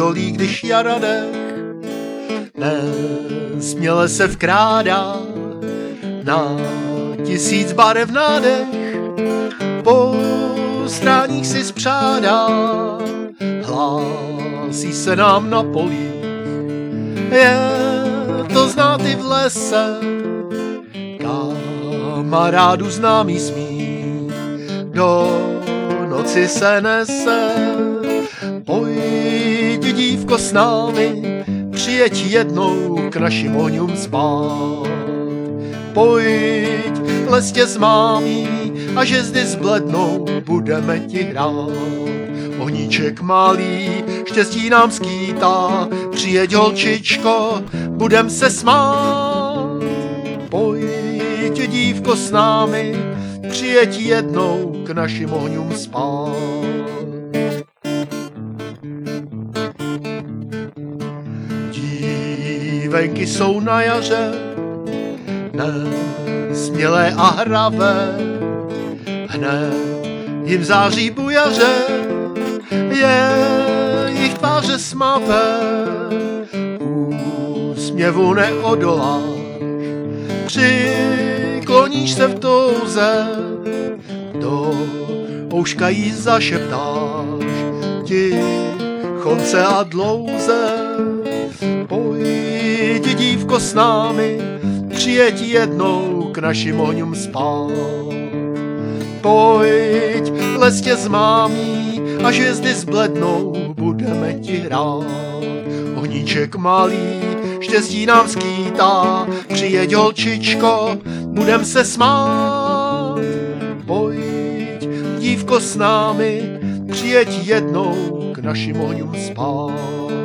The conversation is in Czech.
údolí, když jara dech nesměle se vkrádá na 1000 barev nádech, po stráních si spřádá, hlásí se nám na polích. Je to znát i v lese, kamarádu známý smích, do noci se nese. Pojď, dívko, s námi, přijeď jednou k našim ohňům spát. Pojď, lestě s mámí, a že zdy zblednou, budeme ti hrát. Ohníček malý štěstí nám skýtá, přijeď, holčičko, budem se smát. Pojď, dívko, s námi, přijeď jednou k našim ohňům spát. Dívenky jsou na jaře nesmělé a hravé, hned jim září bujaře, jejich tváře smavé, úsměvu neodoláš, přikloníš se v touze, do ouška jí zašeptáš, tichonce a dlouze. Pojď, dívko, s námi, přijeď jednou k našim ohňům spát. Pojď, lestě s mámí, a hvězdy zblednou, budeme ti hrát. Ohníček malý štěstí nám skýtá, přijeď, holčičko, budem se smát. Pojď, dívko, s námi, přijeď jednou k našim ohňům spát.